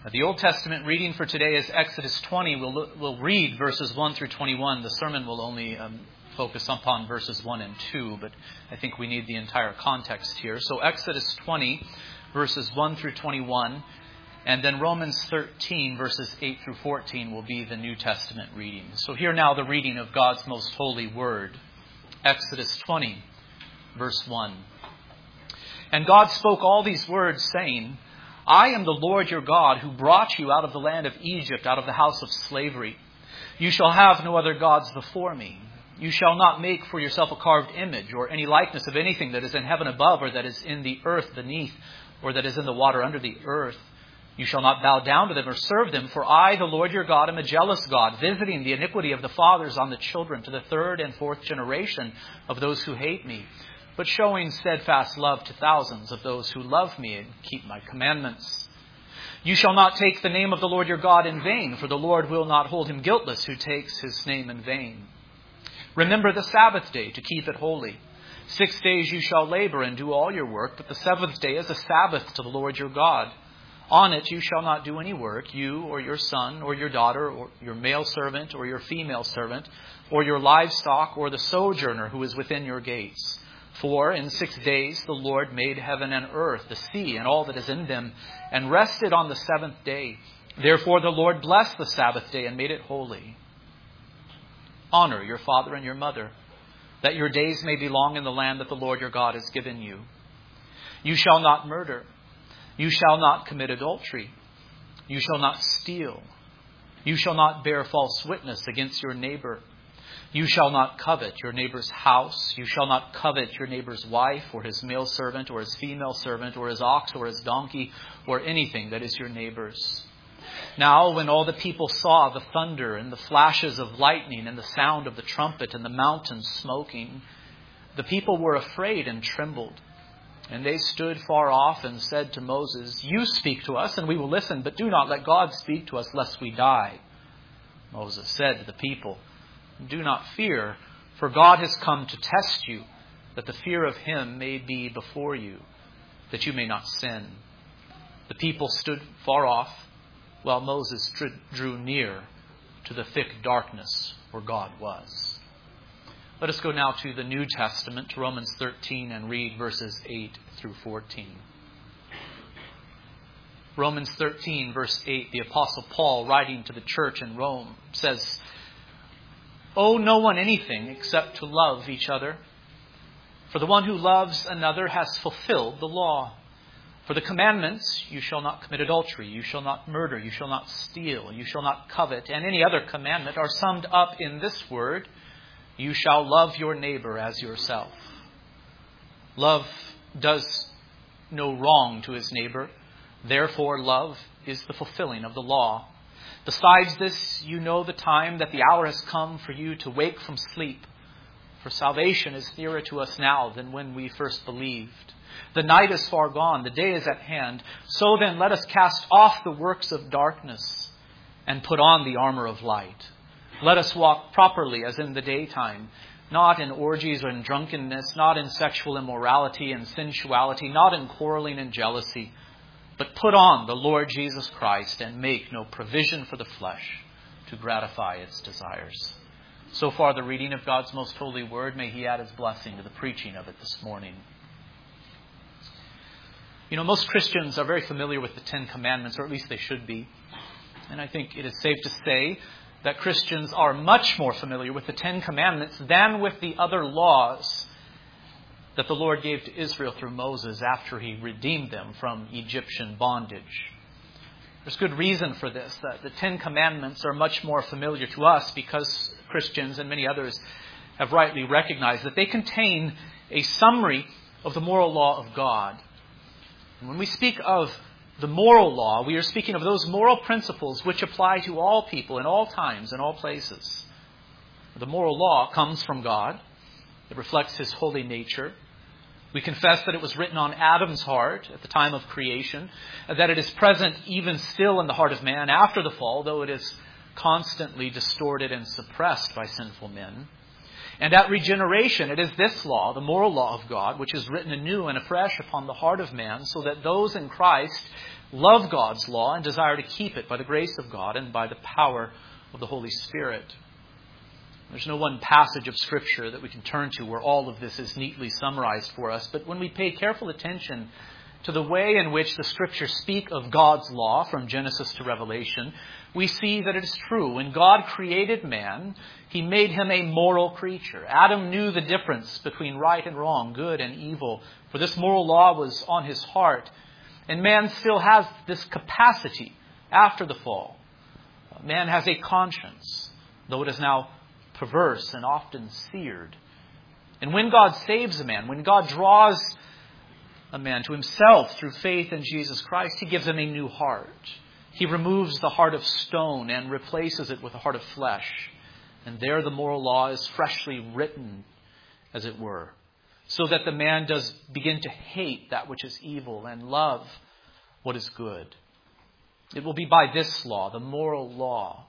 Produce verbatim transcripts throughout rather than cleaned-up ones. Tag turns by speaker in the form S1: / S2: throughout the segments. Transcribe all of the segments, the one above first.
S1: The Old Testament reading for today is Exodus twenty. We'll, we'll read verses one through twenty-one. The sermon will only um, focus upon verses one and two, but I think we need the entire context here. So Exodus twenty, verses one through twenty-one, and then Romans thirteen, verses eight through fourteen will be the New Testament reading. So hear now the reading of God's most holy word. Exodus twenty, verse one. And God spoke all these words, saying, I am the Lord your God, who brought you out of the land of Egypt, out of the house of slavery. You shall have no other gods before me. You shall not make for yourself a carved image, or any likeness of anything that is in heaven above, or that is in the earth beneath, or that is in the water under the earth. You shall not bow down to them or serve them, for I, the Lord your God, am a jealous God, visiting the iniquity of the fathers on the children, to the third and fourth generation of those who hate me, but showing steadfast love to thousands of those who love me and keep my commandments. You shall not take the name of the Lord your God in vain, for the Lord will not hold him guiltless who takes his name in vain. Remember the Sabbath day to keep it holy. Six days you shall labor and do all your work, but the seventh day is a Sabbath to the Lord your God. On it you shall not do any work, you or your son or your daughter or your male servant or your female servant or your livestock or the sojourner who is within your gates. For in six days the Lord made heaven and earth, the sea, and all that is in them, and rested on the seventh day. Therefore the Lord blessed the Sabbath day and made it holy. Honor your father and your mother, that your days may be long in the land that the Lord your God has given you. You shall not murder. You shall not commit adultery. You shall not steal. You shall not bear false witness against your neighbor. You shall not covet your neighbor's house. You shall not covet your neighbor's wife or his male servant or his female servant or his ox or his donkey or anything that is your neighbor's. Now, when all the people saw the thunder and the flashes of lightning and the sound of the trumpet and the mountains smoking, the people were afraid and trembled. And they stood far off and said to Moses, You speak to us and we will listen, but do not let God speak to us lest we die. Moses said to the people, Do not fear, for God has come to test you, that the fear of him may be before you, that you may not sin. The people stood far off, while Moses drew near to the thick darkness where God was. Let us go now to the New Testament, Romans thirteen, and read verses eight through fourteen. Romans thirteen, verse eight, the Apostle Paul, writing to the church in Rome, says, Owe no one anything except to love each other. For the one who loves another has fulfilled the law. For the commandments, you shall not commit adultery, you shall not murder, you shall not steal, you shall not covet, and any other commandment are summed up in this word, you shall love your neighbor as yourself. Love does no wrong to his neighbor. Therefore, love is the fulfilling of the law. Besides this, you know the time that the hour has come for you to wake from sleep. For salvation is nearer to us now than when we first believed. The night is far gone, the day is at hand. So then let us cast off the works of darkness and put on the armor of light. Let us walk properly as in the daytime, not in orgies or in drunkenness, not in sexual immorality and sensuality, not in quarreling and jealousy, but put on the Lord Jesus Christ and make no provision for the flesh to gratify its desires. So far the reading of God's most holy word. May he add his blessing to the preaching of it this morning. You know, most Christians are very familiar with the Ten Commandments, or at least they should be. And I think it is safe to say that Christians are much more familiar with the Ten Commandments than with the other laws that the Lord gave to Israel through Moses after he redeemed them from Egyptian bondage. There's good reason for this, that the Ten Commandments are much more familiar to us because Christians and many others have rightly recognized that they contain a summary of the moral law of God. And when we speak of the moral law, we are speaking of those moral principles which apply to all people in all times and all places. The moral law comes from God. It reflects his holy nature. We confess that it was written on Adam's heart at the time of creation, that it is present even still in the heart of man after the fall, though it is constantly distorted and suppressed by sinful men. And at regeneration, it is this law, the moral law of God, which is written anew and afresh upon the heart of man, so that those in Christ love God's law and desire to keep it by the grace of God and by the power of the Holy Spirit. There's no one passage of Scripture that we can turn to where all of this is neatly summarized for us. But when we pay careful attention to the way in which the Scriptures speak of God's law from Genesis to Revelation, we see that it is true. When God created man, He made him a moral creature. Adam knew the difference between right and wrong, good and evil, for this moral law was on his heart. And man still has this capacity after the fall. Man has a conscience, though it is now perverse and often seared. And when God saves a man, when God draws a man to Himself through faith in Jesus Christ, He gives him a new heart. He removes the heart of stone and replaces it with a heart of flesh. And there the moral law is freshly written, as it were, so that the man does begin to hate that which is evil and love what is good. It will be by this law, the moral law,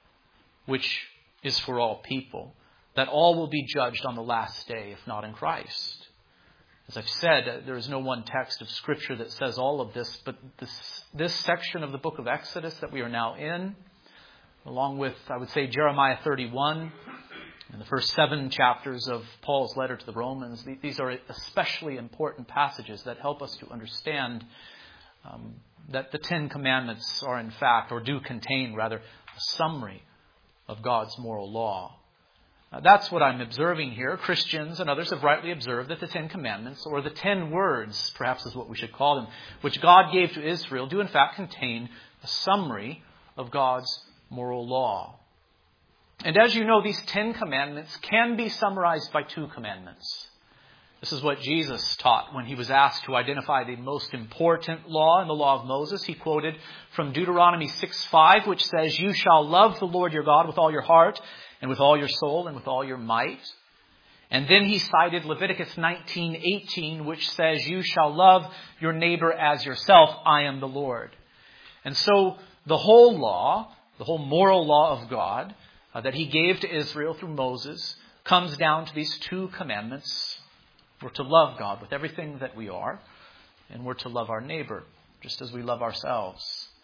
S1: which is for all people, that all will be judged on the last day, if not in Christ. As I've said, there is no one text of Scripture that says all of this, but this, this section of the book of Exodus that we are now in, along with, I would say, Jeremiah thirty-one, and the first seven chapters of Paul's letter to the Romans, these are especially important passages that help us to understand um, that the Ten Commandments are in fact, or do contain rather, a summary of God's moral law. Uh, that's what I'm observing here. Christians and others have rightly observed that the Ten Commandments, or the Ten Words, perhaps is what we should call them, which God gave to Israel, do in fact contain a summary of God's moral law. And as you know, these Ten Commandments can be summarized by two commandments. This is what Jesus taught when He was asked to identify the most important law in the law of Moses. He quoted from Deuteronomy six five, which says, "You shall love the Lord your God with all your heart and with all your soul and with all your might." And then He cited Leviticus nineteen eighteen, which says, "You shall love your neighbor as yourself. I am the Lord." And so the whole law, the whole moral law of God uh, that He gave to Israel through Moses comes down to these two commandments. We're to love God with everything that we are, and we're to love our neighbor just as we love ourselves.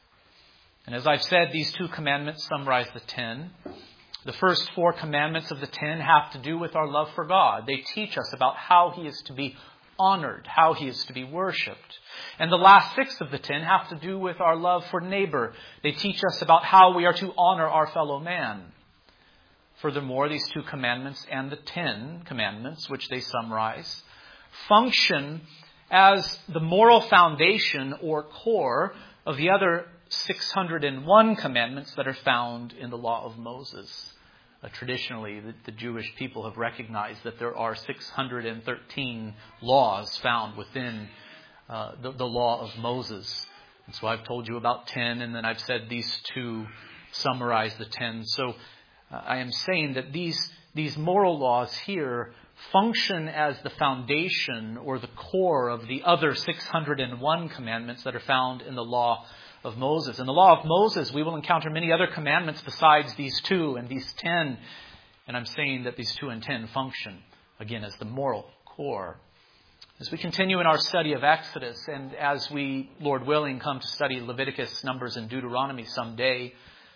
S1: And as I've said, these two commandments summarize the ten. The first four commandments of the ten have to do with our love for God. They teach us about how He is to be honored, how He is to be worshipped. And the last six of the ten have to do with our love for neighbor. They teach us about how we are to honor our fellow man. Furthermore, these two commandments and the Ten Commandments, which they summarize, function as the moral foundation or core of the other six hundred one commandments that are found in the law of Moses. Uh, traditionally, the, the Jewish people have recognized that there are six hundred thirteen laws found within uh, the, the law of Moses. And so I've told you about ten, and then I've said these two summarize the ten. So uh, I am saying that these, these moral laws here function as the foundation or the core of the other six hundred one commandments that are found in the law of Moses. In the law of Moses, we will encounter many other commandments besides these two and these ten. And I'm saying that these two and ten function, again, as the moral core. As we continue in our study of Exodus, and as we, Lord willing, come to study Leviticus, Numbers, and Deuteronomy someday,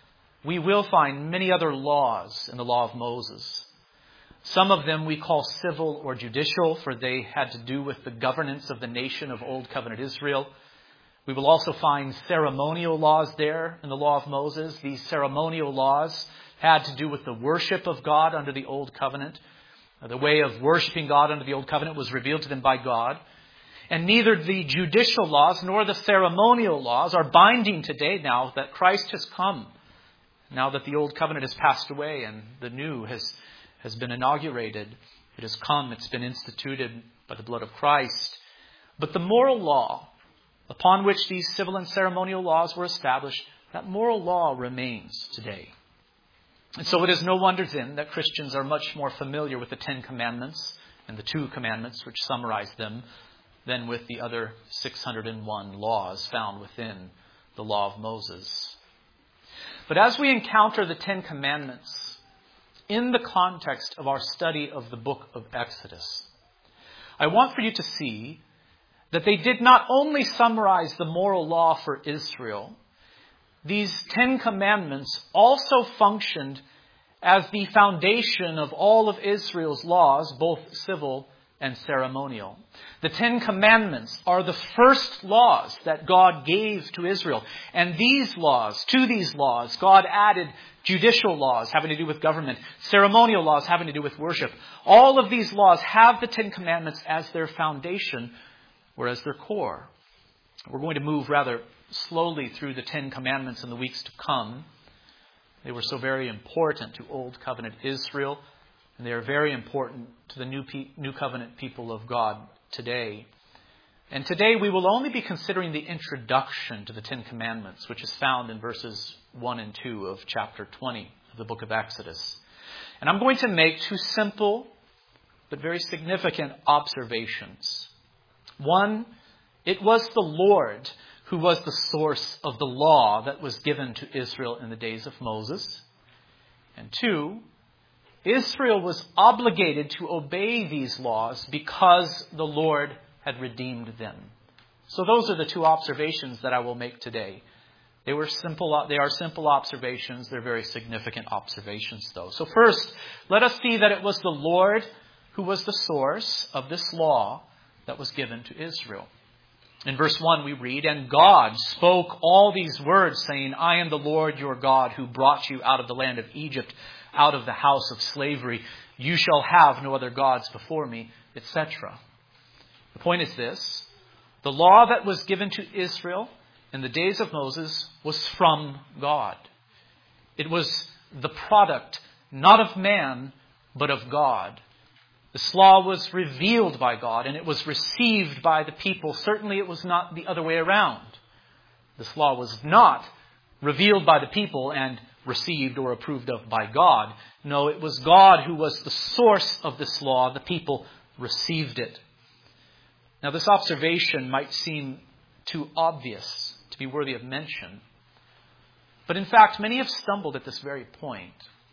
S1: we will find many other laws in the law of Moses. Some of them we call civil or judicial, for they had to do with the governance of the nation of Old Covenant Israel. We will also find ceremonial laws there in the law of Moses. These ceremonial laws had to do with the worship of God under the Old Covenant. The way of worshiping God under the Old Covenant was revealed to them by God. And neither the judicial laws nor the ceremonial laws are binding today now that Christ has come. Now that the Old Covenant has passed away and the new has, has been inaugurated. It has come, it's been instituted by the blood of Christ. But the moral law upon which these civil and ceremonial laws were established, that moral law remains today. And so it is no wonder then that Christians are much more familiar with the Ten Commandments and the two commandments which summarize them than with the other six hundred one laws found within the law of Moses. But as we encounter the Ten Commandments in the context of our study of the book of Exodus, I want for you to see that they did not only summarize the moral law for Israel, these Ten Commandments also functioned as the foundation of all of Israel's laws, both civil and ceremonial. The Ten Commandments are the first laws that God gave to Israel. And these laws, to these laws, God added judicial laws having to do with government, ceremonial laws having to do with worship. All of these laws have the Ten Commandments as their foundation or as their core. We're going to move rather slowly through the Ten Commandments in the weeks to come. They were so very important to Old Covenant Israel, and they are very important to the New, Pe- New Covenant people of God today. And today we will only be considering the introduction to the Ten Commandments, which is found in verses one and two of chapter twenty of the book of Exodus. And I'm going to make two simple but very significant observations. One, it was the Lord who was the source of the law that was given to Israel in the days of Moses. And two, Israel was obligated to obey these laws because the Lord had redeemed them. So those are the two observations that I will make today. They were simple, they are simple observations. They're very significant observations, though. So first, let us see that it was the Lord who was the source of this law that was given to Israel. In verse one we read, "And God spoke all these words, saying, I am the Lord your God who brought you out of the land of Egypt, out of the house of slavery. You shall have no other gods before me," et cetera. The point is this: the law that was given to Israel in the days of Moses was from God. It was the product not of man, but of God. This law was revealed by God, and it was received by the people. Certainly it was not the other way around. This law was not revealed by the people and received or approved of by God. No, it was God who was the source of this law. The people received it. Now, this observation might seem too obvious to be worthy of mention. But in fact, many have stumbled at this very point.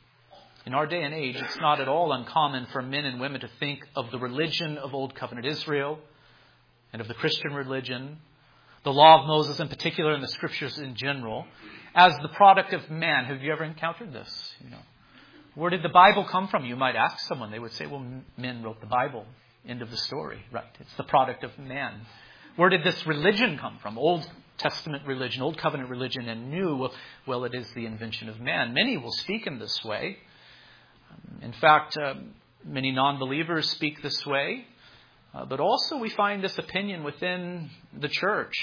S1: In our day and age, it's not at all uncommon for men and women to think of the religion of Old Covenant Israel and of the Christian religion, the law of Moses in particular, and the scriptures in general, as the product of man. Have you ever encountered this? You know, where did the Bible come from? You might ask someone. They would say, well, men wrote the Bible. End of the story, right? It's the product of man. Where did this religion come from? Old Testament religion, Old Covenant religion, and New? Well, well it is the invention of man. Many will speak in this way. In fact, uh, many non-believers speak this way. Uh, but also we find this opinion within the church,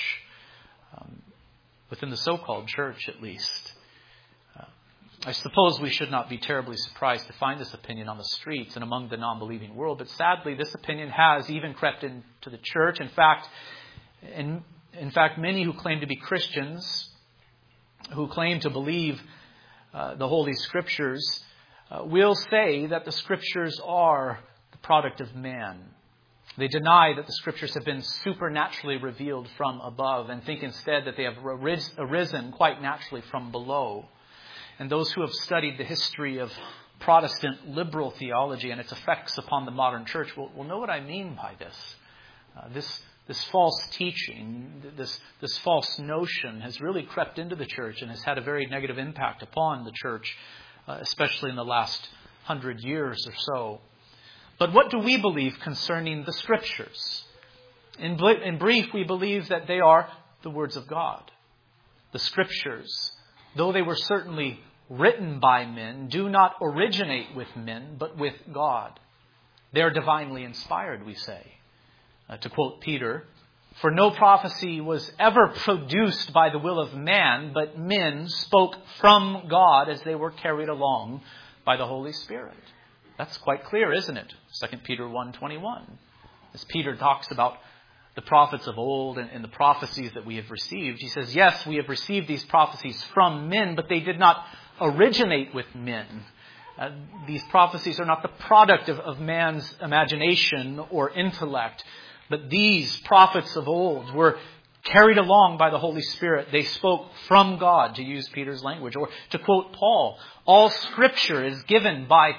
S1: um, within the so-called church at least. Uh, I suppose we should not be terribly surprised to find this opinion on the streets and among the non-believing world. But sadly, this opinion has even crept into the church. In fact, in, in fact, many who claim to be Christians, who claim to believe uh, the Holy Scriptures, Uh, will say that the Scriptures are the product of man. They deny that the Scriptures have been supernaturally revealed from above and think instead that they have arisen quite naturally from below. And those who have studied the history of Protestant liberal theology and its effects upon the modern church will, will know what I mean by this. Uh, this this false teaching, this, this false notion has really crept into the church and has had a very negative impact upon the church, Uh, especially in the last hundred years or so. But what do we believe concerning the Scriptures? In, bl- in brief, we believe that they are the words of God. The Scriptures, though they were certainly written by men, do not originate with men, but with God. They are divinely inspired, we say. Uh, to quote Peter, "For no prophecy was ever produced by the will of man, but men spoke from God as they were carried along by the Holy Spirit." That's quite clear, isn't it? Second Peter one twenty-one. As Peter talks about the prophets of old and, and the prophecies that we have received, he says, yes, we have received these prophecies from men, but they did not originate with men. Uh, these prophecies are not the product of, of man's imagination or intellect. But these prophets of old were carried along by the Holy Spirit. They spoke from God, to use Peter's language. Or to quote Paul, all Scripture is given by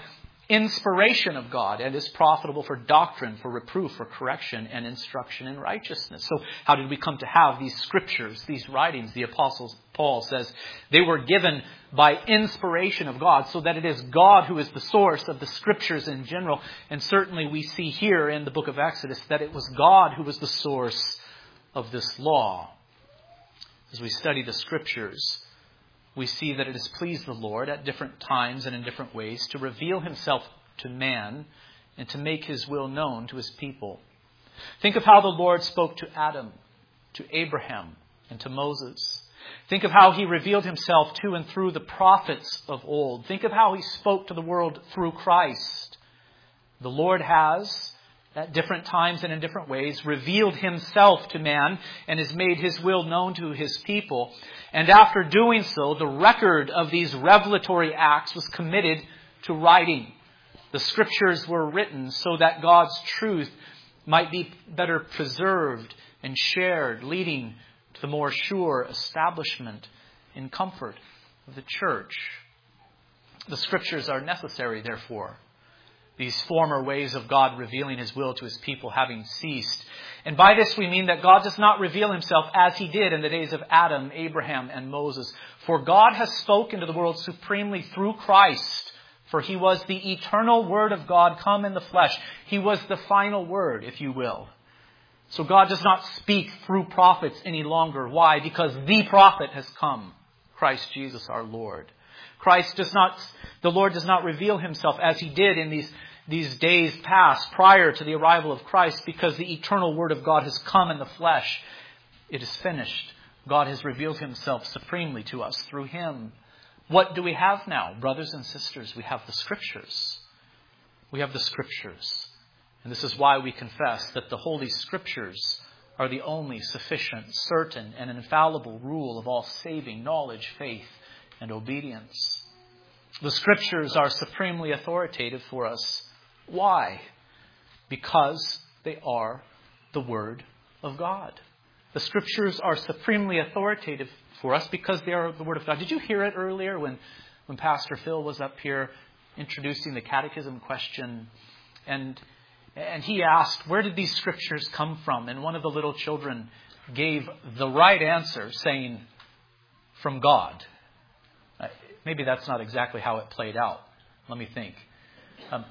S1: inspiration of God and is profitable for doctrine, for reproof, for correction, and instruction in righteousness. So how did we come to have these scriptures, these writings? The Apostle Paul says they were given by inspiration of God, so that it is God who is the source of the scriptures in general. And certainly we see here in the book of Exodus that it was God who was the source of this law. As we study the scriptures, we see that it has pleased the Lord at different times and in different ways to reveal himself to man and to make his will known to his people. Think of how the Lord spoke to Adam, to Abraham, and to Moses. Think of how he revealed himself to and through the prophets of old. Think of how he spoke to the world through Christ. The Lord has, at different times and in different ways, revealed himself to man and has made his will known to his people. And after doing so, the record of these revelatory acts was committed to writing. The scriptures were written so that God's truth might be better preserved and shared, leading to the more sure establishment and comfort of the church. The scriptures are necessary, therefore. These former ways of God revealing his will to his people having ceased. And by this we mean that God does not reveal himself as he did in the days of Adam, Abraham, and Moses. For God has spoken to the world supremely through Christ. For he was the eternal Word of God come in the flesh. He was the final word, if you will. So God does not speak through prophets any longer. Why? Because the prophet has come, Christ Jesus our Lord. Christ does not, the Lord does not reveal himself as he did in these, these days past prior to the arrival of Christ, because the eternal Word of God has come in the flesh. It is finished. God has revealed himself supremely to us through him. What do we have now, brothers and sisters? We have the scriptures. We have the scriptures. And this is why we confess that the Holy Scriptures are the only sufficient, certain, and infallible rule of all saving knowledge, faith, and obedience. The Scriptures are supremely authoritative for us. Why? Because they are the Word of God. The Scriptures are supremely authoritative for us because they are the Word of God. Did you hear it earlier when, when Pastor Phil was up here introducing the catechism question? And, and he asked, where did these Scriptures come from? And one of the little children gave the right answer, saying, from God. Maybe that's not exactly how it played out. Let me think. Um,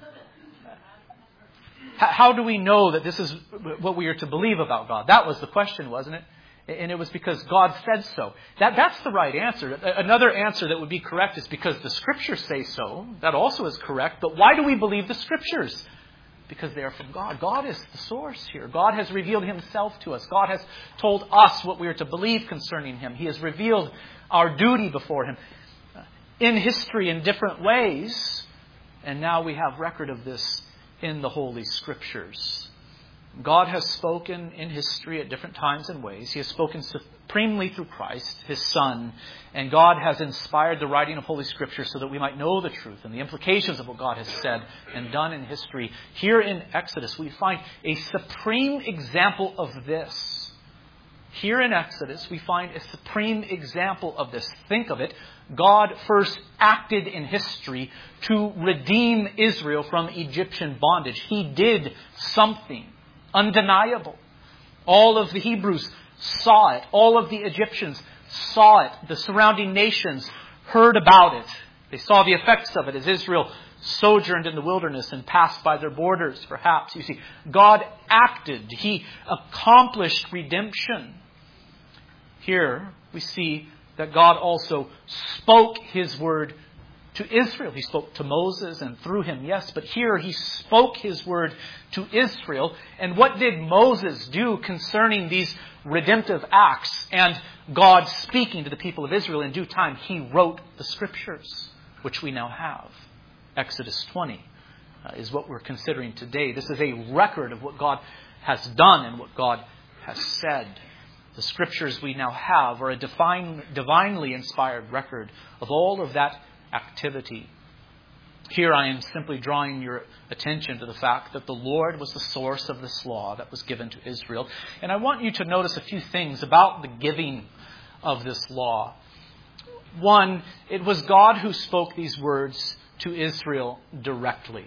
S1: how do we know that this is what we are to believe about God? That was the question, wasn't it? And it was because God said so. That, that's the right answer. Another answer that would be correct is because the Scriptures say so. That also is correct. But why do we believe the Scriptures? Because they are from God. God is the source here. God has revealed himself to us. God has told us what we are to believe concerning him. He has revealed our duty before him in history in different ways. And now we have record of this in the Holy Scriptures. God has spoken in history at different times and ways. He has spoken supremely through Christ, his Son. And God has inspired the writing of Holy Scripture so that we might know the truth and the implications of what God has said and done in history. Here in Exodus, we find a supreme example of this. Here in Exodus, we find a supreme example of this. Think of it. God first acted in history to redeem Israel from Egyptian bondage. He did something undeniable. All of the Hebrews saw it. All of the Egyptians saw it. The surrounding nations heard about it. They saw the effects of it as Israel sojourned in the wilderness and passed by their borders, perhaps. You see, God acted. He accomplished redemption. Here we see that God also spoke his word to Israel. He spoke to Moses and through him, yes, but here he spoke his word to Israel. And what did Moses do concerning these redemptive acts and God speaking to the people of Israel in due time? He wrote the Scriptures, which we now have. Exodus twenty uh, is what we're considering today. This is a record of what God has done and what God has said. The Scriptures we now have are a divine, divinely inspired record of all of that activity. Here I am simply drawing your attention to the fact that the Lord was the source of this law that was given to Israel. And I want you to notice a few things about the giving of this law. One, it was God who spoke these words to Israel directly.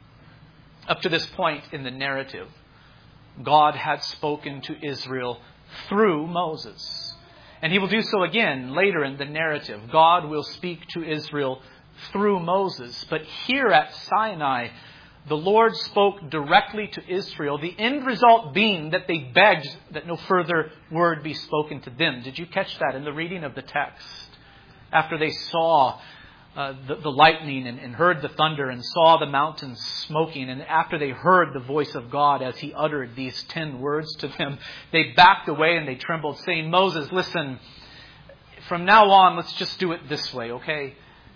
S1: Up to this point in the narrative, God had spoken to Israel through Moses. And he will do so again later in the narrative. God will speak to Israel through Moses. But here at Sinai, the Lord spoke directly to Israel, the end result being that they begged that no further word be spoken to them. Did you catch that in the reading of the text? After they saw uh, the, the lightning and, and heard the thunder and saw the mountains smoking, and after they heard the voice of God as he uttered these ten words to them, they backed away and they trembled, saying, Moses, listen, from now on, let's just do it this way, okay?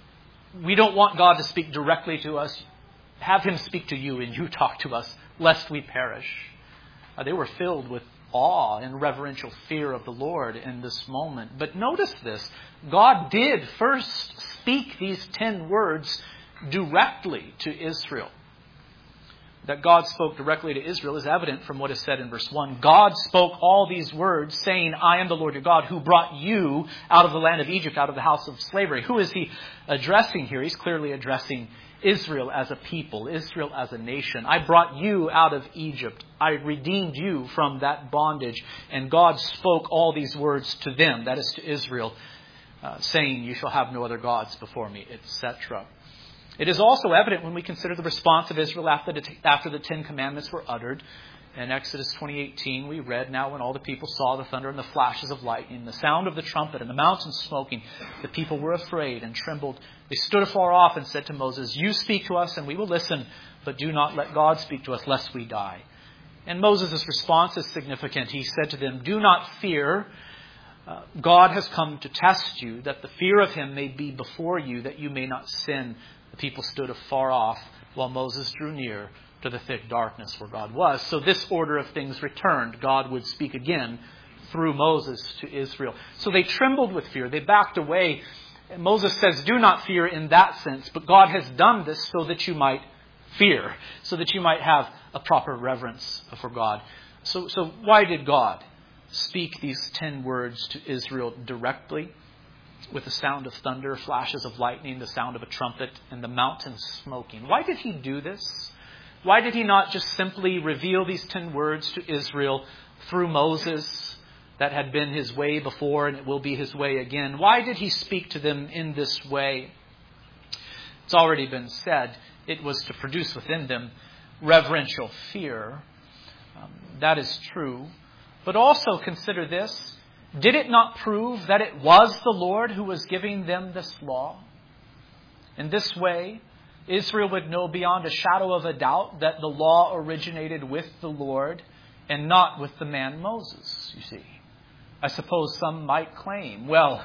S1: We don't want God to speak directly to us. Have him speak to you and you talk to us, lest we perish. Uh, they were filled with awe and reverential fear of the Lord in this moment. But notice this. God did first speak these ten words directly to Israel. That God spoke directly to Israel is evident from what is said in verse one. God spoke all these words, saying, I am the Lord your God, who brought you out of the land of Egypt, out of the house of slavery. Who is he addressing here? He's clearly addressing Israel as a people, Israel as a nation. I brought you out of Egypt. I redeemed you from that bondage. And God spoke all these words to them, that is to Israel, uh, saying, you shall have no other gods before me, et cetera. It is also evident when we consider the response of Israel after the, after the Ten Commandments were uttered. In Exodus twenty eighteen, we read, now when all the people saw the thunder and the flashes of lightning, the sound of the trumpet and the mountains smoking, the people were afraid and trembled. They stood afar off and said to Moses, you speak to us and we will listen, but do not let God speak to us lest we die. And Moses' response is significant. He said to them, do not fear. Uh, God has come to test you, that the fear of him may be before you, that you may not sin. The people stood afar off while Moses drew near to the thick darkness where God was. So this order of things returned. God would speak again through Moses to Israel. So they trembled with fear. They backed away. And Moses says, do not fear in that sense, but God has done this so that you might fear, so that you might have a proper reverence for God. So, so why did God speak these ten words to Israel directly? With the sound of thunder, flashes of lightning, the sound of a trumpet, and the mountains smoking. Why did he do this? Why did he not just simply reveal these ten words to Israel through Moses? That had been his way before and it will be his way again. Why did he speak to them in this way? It's already been said. It was to produce within them reverential fear. Um, that is true. But also consider this. Did it not prove that it was the Lord who was giving them this law? In this way, Israel would know beyond a shadow of a doubt that the law originated with the Lord and not with the man Moses, you see. I suppose some might claim, well,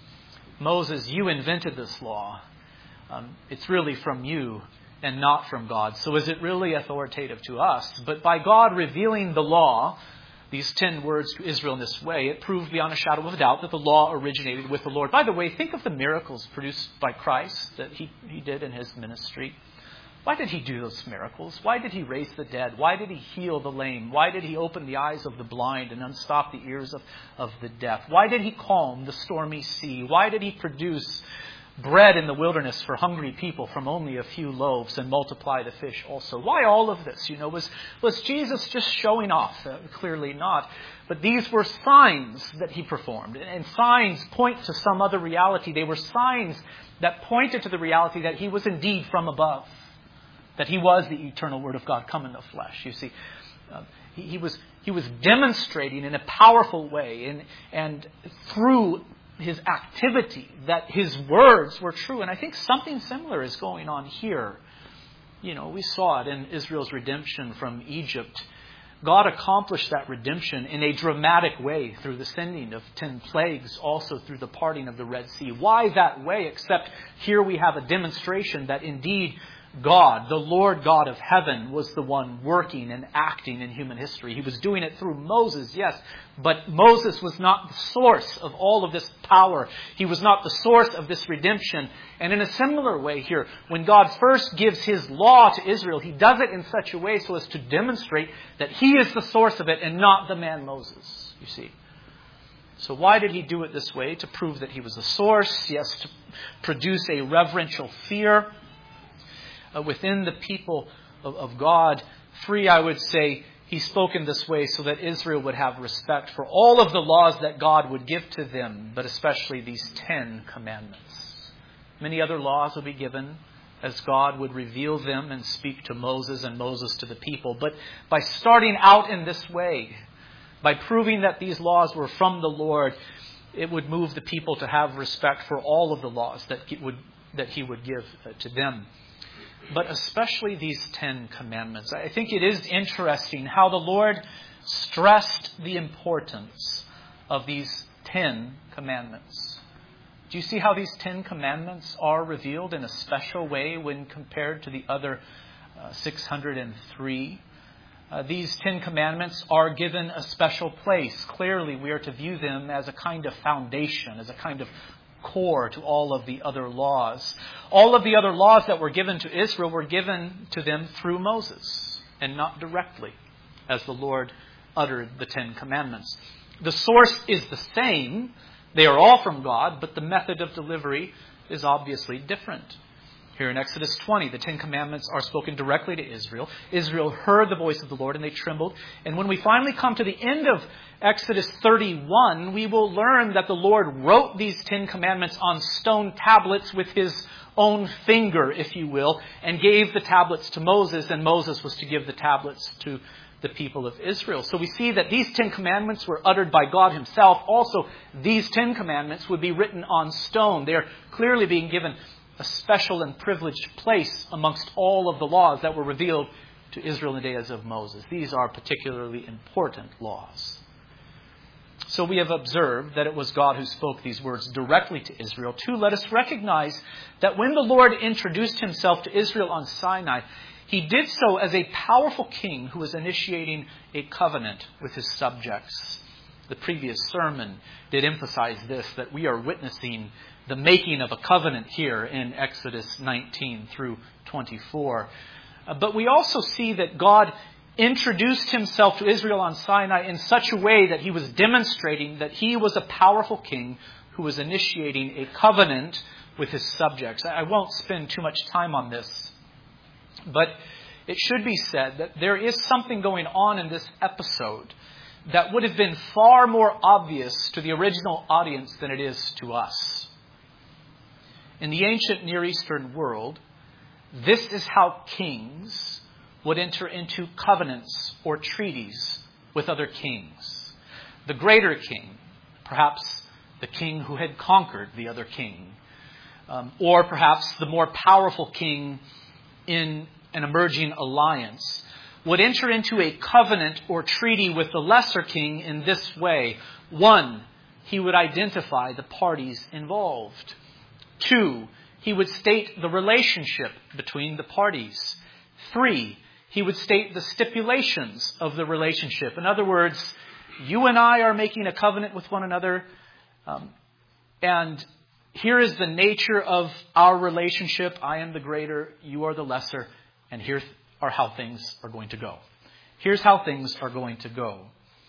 S1: Moses, you invented this law. Um, it's really from you and not from God. So is it really authoritative to us? But by God revealing the law, these ten words to Israel in this way, it proved beyond a shadow of a doubt that the law originated with the Lord. By the way, think of the miracles produced by Christ that he, he did in his ministry. Why did he do those miracles? Why did he raise the dead? Why did he heal the lame? Why did he open the eyes of the blind and unstop the ears of, of the deaf? Why did he calm the stormy sea? Why did he produce bread in the wilderness for hungry people from only a few loaves and multiply the fish also? Why all of this? You know, was, was Jesus just showing off? Uh, clearly not. But these were signs that he performed. And signs point to some other reality. They were signs that pointed to the reality that he was indeed from above. That he was the eternal Word of God come in the flesh. You see, uh, he, he was he was demonstrating in a powerful way and, and through his activity that his words were true. And I think something similar is going on here. You know, we saw it in Israel's redemption from Egypt. God accomplished that redemption in a dramatic way through the sending of ten plagues, also through the parting of the Red Sea. Why that way? Except here we have a demonstration that indeed God, the Lord God of heaven, was the one working and acting in human history. He was doing it through Moses, yes, but Moses was not the source of all of this power. He was not the source of this redemption. And in a similar way here, when God first gives his law to Israel, he does it in such a way so as to demonstrate that he is the source of it and not the man Moses, you see. So why did he do it this way? To prove that he was the source, yes, to produce a reverential fear. uh, within the people of, of God. Three, I would say, he spoke in this way so that Israel would have respect for all of the laws that God would give to them, but especially these Ten Commandments. Many other laws would be given as God would reveal them and speak to Moses and Moses to the people. But by starting out in this way, by proving that these laws were from the Lord, it would move the people to have respect for all of the laws that he would, that he would give to them. But especially these Ten Commandments. I think it is interesting how the Lord stressed the importance of these Ten Commandments. Do you see how these Ten Commandments are revealed in a special way when compared to the other uh, six hundred three? Uh, these Ten Commandments are given a special place. Clearly, we are to view them as a kind of foundation, as a kind of core to all of the other laws. All of the other laws that were given to Israel were given to them through Moses and not directly as the Lord uttered the Ten Commandments. The source is the same. They are all from God, but the method of delivery is obviously different. Here in Exodus twenty, the Ten Commandments are spoken directly to Israel. Israel heard the voice of the Lord and they trembled. And when we finally come to the end of Exodus thirty-one, we will learn that the Lord wrote these Ten Commandments on stone tablets with his own finger, if you will, and gave the tablets to Moses, and Moses was to give the tablets to the people of Israel. So we see that these Ten Commandments were uttered by God himself. Also, these Ten Commandments would be written on stone. They are clearly being given a special and privileged place amongst all of the laws that were revealed to Israel in the days of Moses. These are particularly important laws. So we have observed that it was God who spoke these words directly to Israel. Two, let us recognize that when the Lord introduced himself to Israel on Sinai, he did so as a powerful king who was initiating a covenant with his subjects. The previous sermon did emphasize this, that we are witnessing the making of a covenant here in Exodus nineteen through twenty-four. Uh, but we also see that God introduced himself to Israel on Sinai in such a way that he was demonstrating that he was a powerful king who was initiating a covenant with his subjects. I won't spend too much time on this, but it should be said that there is something going on in this episode that would have been far more obvious to the original audience than it is to us. In the ancient Near Eastern world, this is how kings would enter into covenants or treaties with other kings. The greater king, perhaps the king who had conquered the other king, um, or perhaps the more powerful king in an emerging alliance, would enter into a covenant or treaty with the lesser king in this way. One, he would identify the parties involved. Two, he would state the relationship between the parties. Three, he would state the stipulations of the relationship. In other words, you and I are making a covenant with one another, um, and here is the nature of our relationship. I am the greater, you are the lesser, and here are how things are going to go. Here's how things are going to go.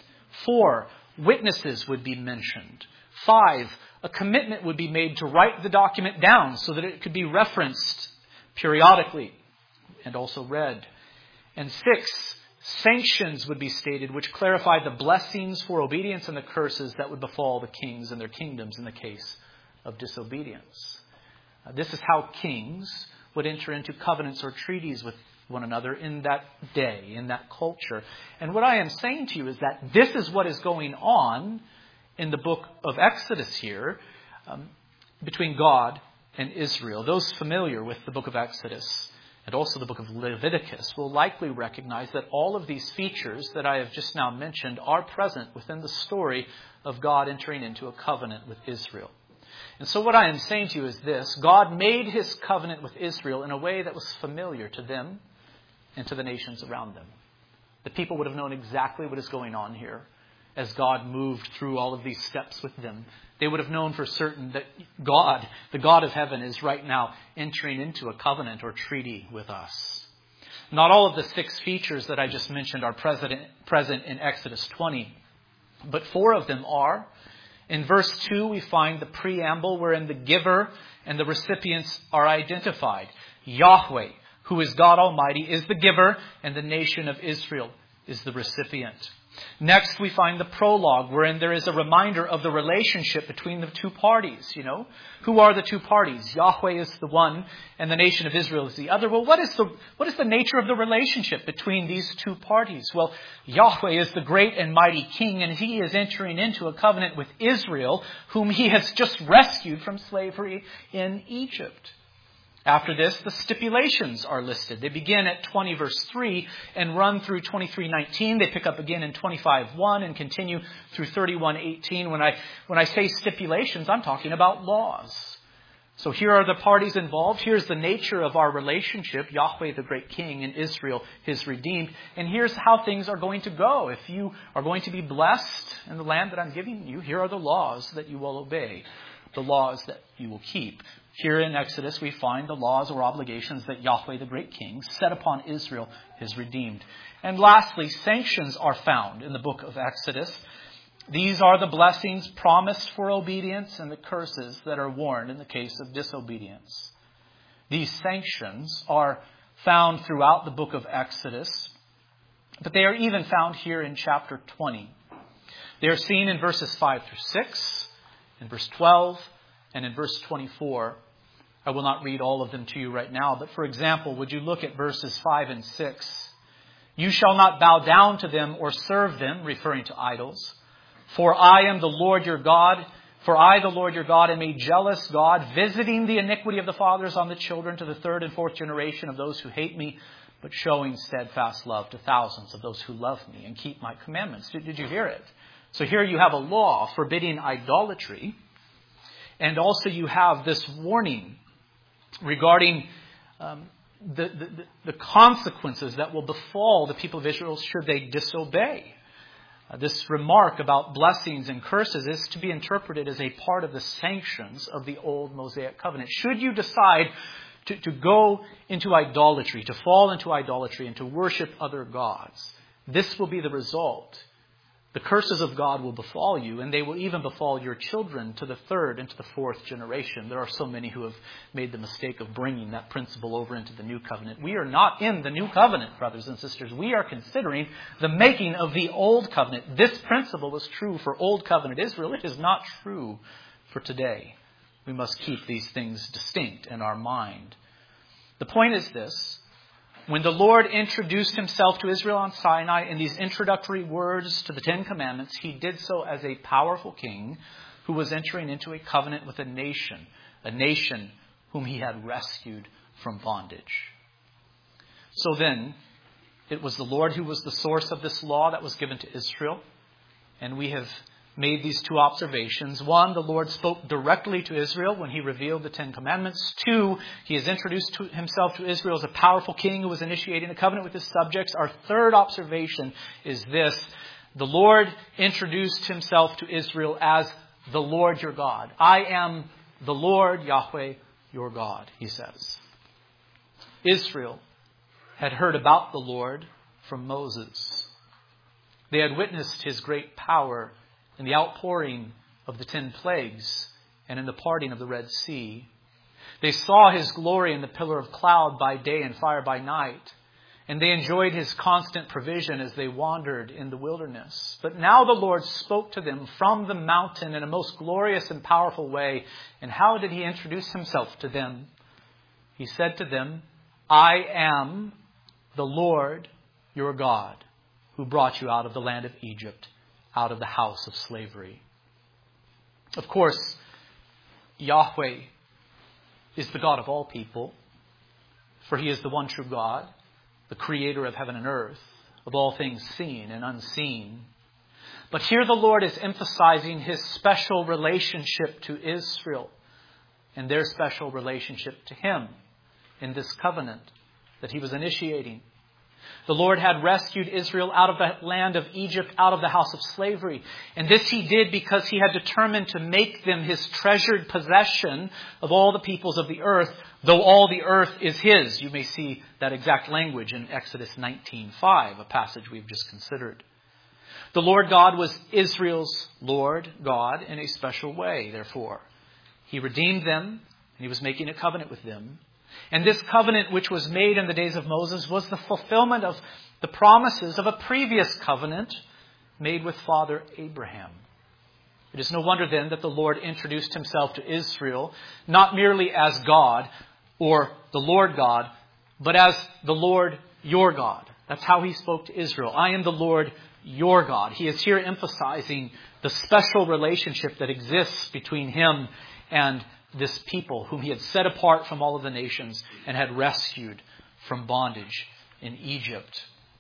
S1: Four, witnesses would be mentioned. Five, a commitment would be made to write the document down so that it could be referenced periodically and also read. And six, sanctions would be stated which clarify the blessings for obedience and the curses that would befall the kings and their kingdoms in the case of disobedience. Uh, this is how kings would enter into covenants or treaties with one another in that day, in that culture. And what I am saying to you is that this is what is going on in the book of Exodus here um, between God and Israel. Those familiar with the book of Exodus and also the book of Leviticus will likely recognize that all of these features that I have just now mentioned are present within the story of God entering into a covenant with Israel. And so what I am saying to you is this: God made his covenant with Israel in a way that was familiar to them and to the nations around them. The people would have known exactly what is going on here as God moved through all of these steps with them. They would have known for certain that God, the God of heaven, is right now entering into a covenant or treaty with us. Not all of the six features that I just mentioned are present, present in Exodus twenty, but four of them are. In verse two, we find the preamble wherein the giver and the recipients are identified. Yahweh, who is God Almighty, is the giver, and the nation of Israel is the recipient. Next, we find the prologue, wherein there is a reminder of the relationship between the two parties. You know, who are the two parties? Yahweh is the one, and the nation of Israel is the other. Well, what is the what is the nature of the relationship between these two parties? Well, Yahweh is the great and mighty King, and He is entering into a covenant with Israel, whom He has just rescued from slavery in Egypt. After this, the stipulations are listed. They begin at twenty verse three and run through twenty-three nineteen. They pick up again in twenty-five one and continue through thirty-one eighteen. When I, when I say stipulations, I'm talking about laws. So here are the parties involved. Here's the nature of our relationship, Yahweh the great King and Israel, His redeemed. And here's how things are going to go. If you are going to be blessed in the land that I'm giving you, here are the laws that you will obey, the laws that you will keep. Here in Exodus, we find the laws or obligations that Yahweh, the great King, set upon Israel, His redeemed. And lastly, sanctions are found in the book of Exodus. These are the blessings promised for obedience and the curses that are warned in the case of disobedience. These sanctions are found throughout the book of Exodus, but they are even found here in chapter twenty. They are seen in verses five through six, in verse twelve, and in verse twenty-four. I will not read all of them to you right now, but for example, would you look at verses five and six? You shall not bow down to them or serve them, referring to idols. For I am the Lord your God. For I, the Lord your God, am a jealous God, visiting the iniquity of the fathers on the children to the third and fourth generation of those who hate me, but showing steadfast love to thousands of those who love me and keep my commandments. Did, did you hear it? So here you have a law forbidding idolatry. And also you have this warning regarding um, the, the, the consequences that will befall the people of Israel should they disobey. Uh, this remark about blessings and curses is to be interpreted as a part of the sanctions of the old Mosaic covenant. Should you decide to, to go into idolatry, to fall into idolatry and to worship other gods, this will be the result. The curses of God will befall you, and they will even befall your children to the third and to the fourth generation. There are so many who have made the mistake of bringing that principle over into the new covenant. We are not in the new covenant, brothers and sisters. We are considering the making of the old covenant. This principle was true for old covenant Israel. It is not true for today. We must keep these things distinct in our mind. The point is this. When the Lord introduced Himself to Israel on Sinai in these introductory words to the Ten Commandments, He did so as a powerful king who was entering into a covenant with a nation, a nation whom He had rescued from bondage. So then, it was the Lord who was the source of this law that was given to Israel, and we have made these two observations. One, the Lord spoke directly to Israel when He revealed the Ten Commandments. Two, He has introduced to Himself to Israel as a powerful king who was initiating a covenant with His subjects. Our third observation is this. The Lord introduced Himself to Israel as the Lord your God. I am the Lord, Yahweh, your God, He says. Israel had heard about the Lord from Moses. They had witnessed His great power in the outpouring of the ten plagues and in the parting of the Red Sea. They saw His glory in the pillar of cloud by day and fire by night. And they enjoyed His constant provision as they wandered in the wilderness. But now the Lord spoke to them from the mountain in a most glorious and powerful way. And how did He introduce Himself to them? He said to them, I am the Lord your God, who brought you out of the land of Egypt, out of the house of slavery. Of course, Yahweh is the God of all people, for He is the one true God, the creator of heaven and earth, of all things seen and unseen. But here the Lord is emphasizing His special relationship to Israel and their special relationship to Him in this covenant that He was initiating. The Lord had rescued Israel out of the land of Egypt, out of the house of slavery. And this He did because He had determined to make them His treasured possession of all the peoples of the earth, though all the earth is His. You may see that exact language in Exodus nineteen five, a passage we've just considered. The Lord God was Israel's Lord God in a special way, therefore. He redeemed them, and He was making a covenant with them. And this covenant which was made in the days of Moses was the fulfillment of the promises of a previous covenant made with Father Abraham. It is no wonder then that the Lord introduced himself to Israel, not merely as God or the Lord God, but as the Lord your God. That's how he spoke to Israel. I am the Lord your God. He is here emphasizing the special relationship that exists between him and this people whom he had set apart from all of the nations and had rescued from bondage in Egypt.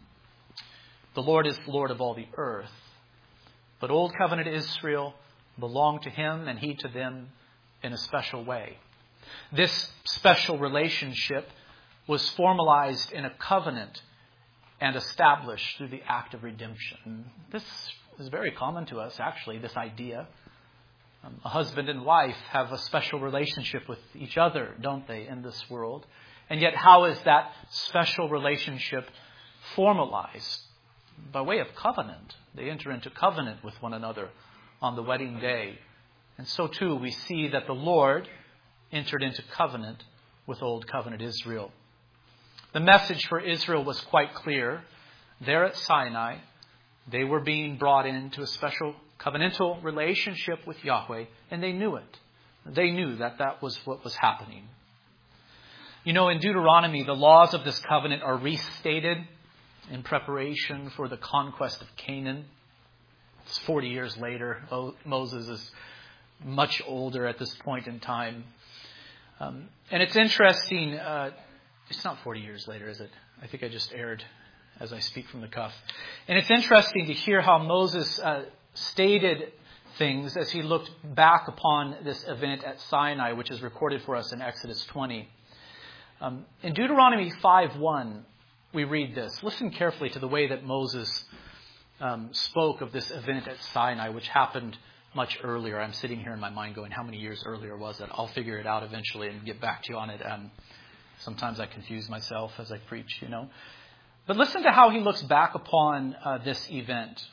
S1: The Lord is the Lord of all the earth. But Old Covenant Israel belonged to him and he to them in a special way. This special relationship was formalized in a covenant and established through the act of redemption. This is very common to us, actually, this idea. Um, a husband and wife have a special relationship with each other, don't they, in this world? And yet, how is that special relationship formalized? By way of covenant. They enter into covenant with one another on the wedding day. And so too, we see that the Lord entered into covenant with Old Covenant Israel. The message for Israel was quite clear. There at Sinai, they were being brought into a special covenantal relationship with Yahweh, and they knew it. They knew that that was what was happening. You know, in Deuteronomy, the laws of this covenant are restated in preparation for the conquest of Canaan. It's forty years later. Moses is much older at this point in time. Um, and it's interesting, uh, it's not forty years later, is it? I think I just erred as I speak from the cuff. And it's interesting to hear how Moses uh, stated things as he looked back upon this event at Sinai, which is recorded for us in Exodus twenty. Um, in Deuteronomy five one, we read this. Listen carefully to the way that Moses um, spoke of this event at Sinai, which happened much earlier. I'm sitting here in my mind going, how many years earlier was it? I'll figure it out eventually and get back to you on it. Um, sometimes I confuse myself as I preach, you know. But listen to how he looks back upon uh, this event.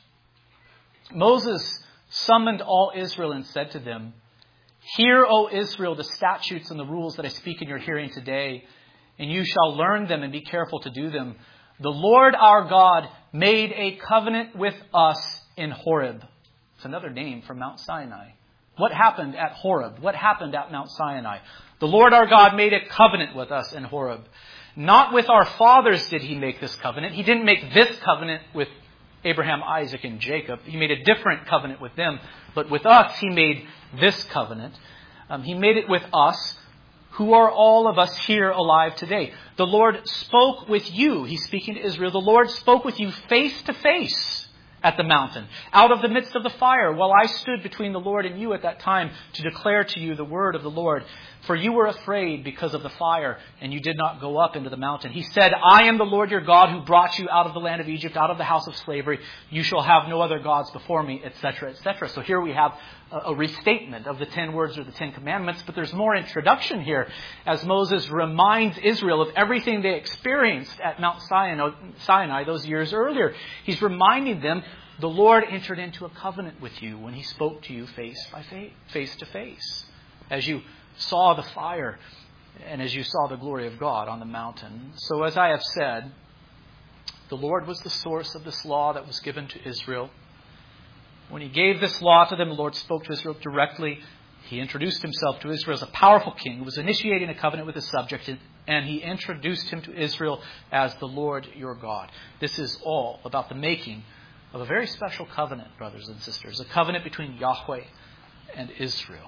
S1: Moses summoned all Israel and said to them, "Hear, O Israel, the statutes and the rules that I speak in your hearing today, and you shall learn them and be careful to do them. The Lord our God made a covenant with us in Horeb." It's another name for Mount Sinai. What happened at Horeb? What happened at Mount Sinai? The Lord our God made a covenant with us in Horeb. Not with our fathers did he make this covenant. He didn't make this covenant with Abraham, Isaac, and Jacob. He made a different covenant with them. But with us, he made this covenant. Um, he made it with us, who are all of us here alive today. The Lord spoke with you. He's speaking to Israel. The Lord spoke with you face to face at the mountain, out of the midst of the fire, while I stood between the Lord and you at that time to declare to you the word of the Lord. For you were afraid because of the fire, and you did not go up into the mountain. He said, "I am the Lord your God who brought you out of the land of Egypt, out of the house of slavery. You shall have no other gods before me," et cetera, et cetera. So here we have a restatement of the ten words or the ten commandments, but there's more introduction here as Moses reminds Israel of everything they experienced at Mount Sinai those years earlier. He's reminding them, the Lord entered into a covenant with you when he spoke to you face by face, face to face, as you saw the fire and as you saw the glory of God on the mountain. So as I have said, the Lord was the source of this law that was given to Israel. When he gave this law to them, the Lord spoke to Israel directly. He introduced himself to Israel as a powerful king who was initiating a covenant with his subject, and he introduced him to Israel as the Lord your God. This is all about the making of a very special covenant, brothers and sisters, a covenant between Yahweh and Israel.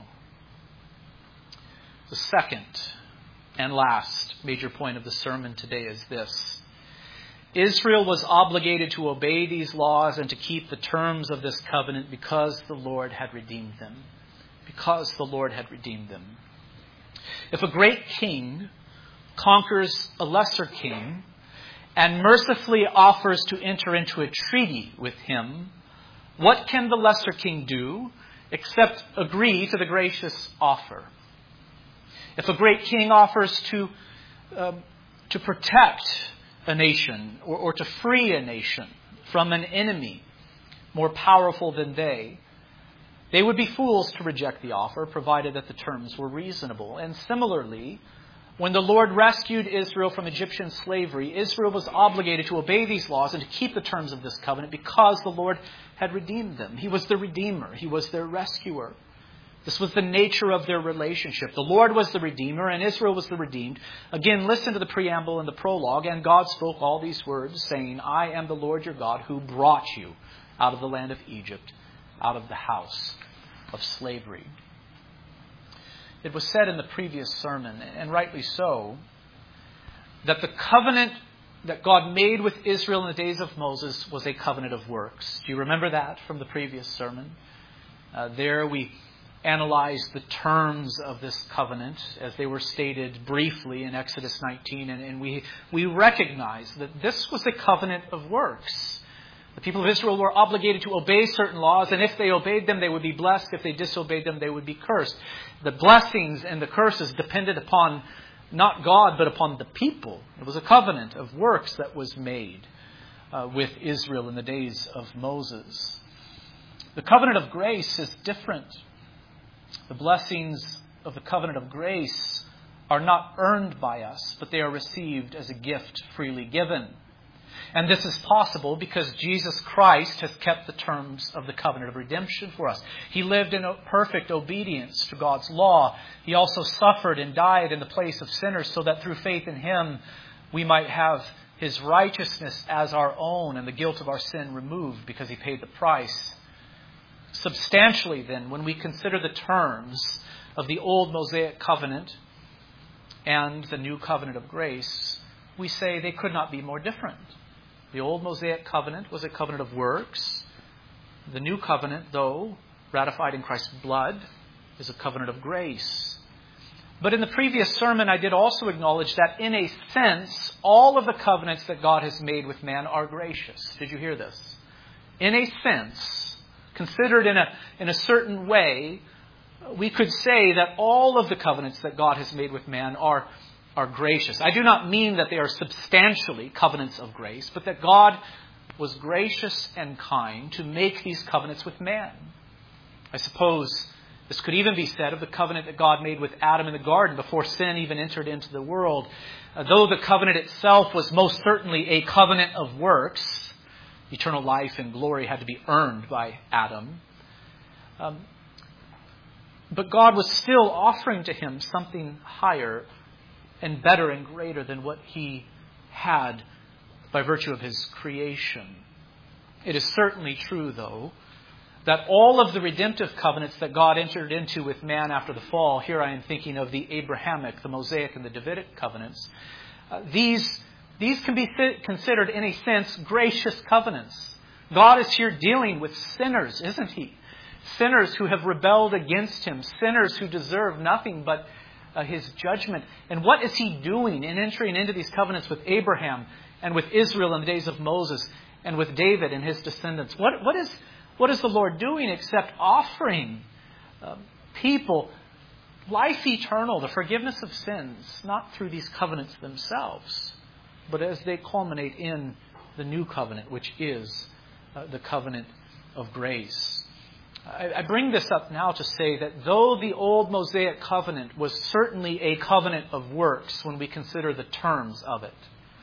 S1: The second and last major point of the sermon today is this. Israel was obligated to obey these laws and to keep the terms of this covenant because the Lord had redeemed them. Because the Lord had redeemed them. If a great king conquers a lesser king and mercifully offers to enter into a treaty with him, what can the lesser king do except agree to the gracious offer? If a great king offers to uh, to protect a nation or, or to free a nation from an enemy more powerful than they, they would be fools to reject the offer, provided that the terms were reasonable. And similarly, When the Lord rescued Israel from Egyptian slavery, Israel was obligated to obey these laws and to keep the terms of this covenant because the Lord had redeemed them. He was the Redeemer. He was their rescuer. This was the nature of their relationship. The Lord was the Redeemer and Israel was the redeemed. Again, listen to the preamble and the prologue. And God spoke all these words, saying, I am the Lord your God who brought you out of the land of Egypt, out of the house of slavery. It was said in the previous sermon, and rightly so, that the covenant that God made with Israel in the days of Moses was a covenant of works. Do you remember that from the previous sermon? Uh, there we analyzed the terms of this covenant as they were stated briefly in Exodus nineteen, and, and we, we recognize that this was a covenant of works. The people of Israel were obligated to obey certain laws, and if they obeyed them, they would be blessed. If they disobeyed them, they would be cursed. The blessings and the curses depended upon not God, but upon the people. It was a covenant of works that was made uh, with Israel in the days of Moses. The covenant of grace is different. The blessings of the covenant of grace are not earned by us, but they are received as a gift freely given. And this is possible because Jesus Christ has kept the terms of the covenant of redemption for us. He lived in perfect obedience to God's law. He also suffered and died in the place of sinners so that through faith in Him we might have His righteousness as our own and the guilt of our sin removed because He paid the price. Substantially then, when we consider the terms of the old Mosaic covenant and the new covenant of grace, we say they could not be more different. The old Mosaic covenant was a covenant of works. The new covenant, though ratified in Christ's blood, is a covenant of grace. But in the previous sermon, I did also acknowledge that in a sense, all of the covenants that God has made with man are gracious. Did you hear this? In a sense, considered in a, in a certain way, we could say that all of the covenants that God has made with man are are gracious. I do not mean that they are substantially covenants of grace, but that God was gracious and kind to make these covenants with man. I suppose this could even be said of the covenant that God made with Adam in the garden before sin even entered into the world. Uh, though the covenant itself was most certainly a covenant of works, eternal life and glory had to be earned by Adam. Um, but God was still offering to him something higher and better and greater than what he had by virtue of his creation. It is certainly true, though, that all of the redemptive covenants that God entered into with man after the fall, here I am thinking of the Abrahamic, the Mosaic, and the Davidic covenants, uh, these, these can be th- considered, in a sense, gracious covenants. God is here dealing with sinners, isn't he? Sinners who have rebelled against him, sinners who deserve nothing but Uh, his judgment. And what is he doing in entering into these covenants with Abraham and with Israel in the days of Moses and with David and his descendants? What, what, is, what is the Lord doing except offering uh, people life eternal, the forgiveness of sins, not through these covenants themselves, but as they culminate in the new covenant, which is uh, the covenant of grace. I bring this up now to say that though the old Mosaic covenant was certainly a covenant of works when we consider the terms of it,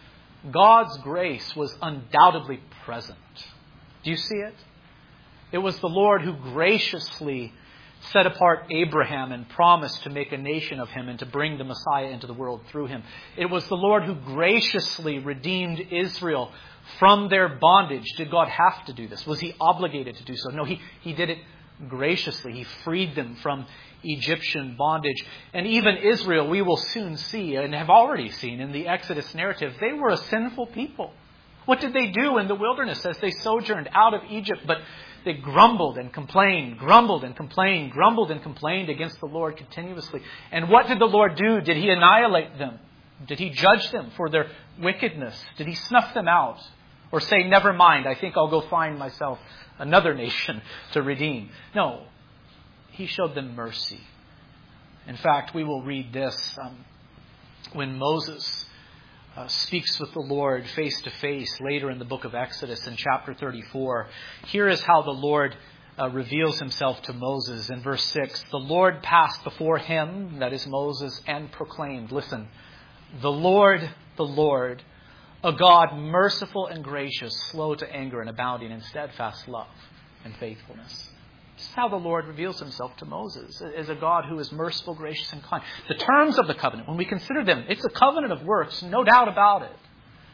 S1: God's grace was undoubtedly present. Do you see it? It was the Lord who graciously set apart Abraham and promised to make a nation of him and to bring the Messiah into the world through him. It was the Lord who graciously redeemed Israel from their bondage. Did God have to do this? Was he obligated to do so? No, he, he did it graciously. He freed them from Egyptian bondage. And even Israel, we will soon see and have already seen in the Exodus narrative, they were a sinful people. What did they do in the wilderness as they sojourned out of Egypt? But they grumbled and complained, grumbled and complained, grumbled and complained against the Lord continuously. And what did the Lord do? Did he annihilate them? Did he judge them for their wickedness? Did he snuff them out? Or say, never mind, I think I'll go find myself another nation to redeem? No, he showed them mercy. In fact, we will read this um, when Moses uh, speaks with the Lord face to face later in the book of Exodus in chapter thirty-four. Here is how the Lord uh, reveals himself to Moses. In verse six, the Lord passed before him, that is Moses, and proclaimed, listen, the Lord, the Lord, a God merciful and gracious, slow to anger and abounding in steadfast love and faithfulness. This is how the Lord reveals himself to Moses, as a God who is merciful, gracious, and kind. The terms of the covenant, when we consider them, it's a covenant of works, no doubt about it.